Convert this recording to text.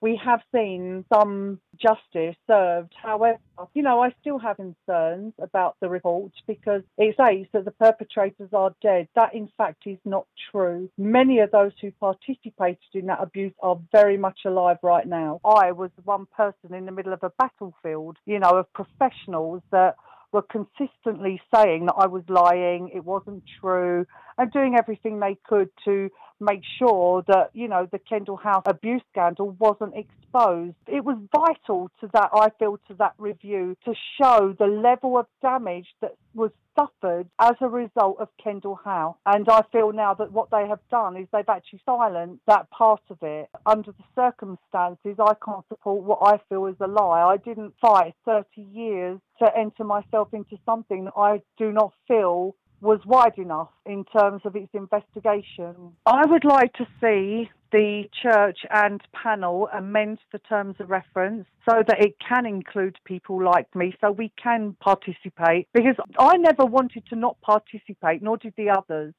we have seen some justice served. However, I still have concerns about the report because it says that the perpetrators are dead. That, in fact, is not true. Many of those who participated in that abuse are very much alive right now. I was one person in the middle of a battlefield, of professionals that were consistently saying that I was lying, it wasn't true, and doing everything they could to make sure that, the Kendall House abuse scandal wasn't exposed. It was vital to that, I feel, to that review to show the level of damage that was suffered as a result of Kendall House. And I feel now that what they have done is they've actually silenced that part of it. Under the circumstances, I can't support what I feel is a lie. I didn't fight 30 years to enter myself into something that I do not feel was wide enough in terms of its investigation. I would like to see the church and panel amend the terms of reference so that it can include people like me, so we can participate, because I never wanted to not participate, nor did the others.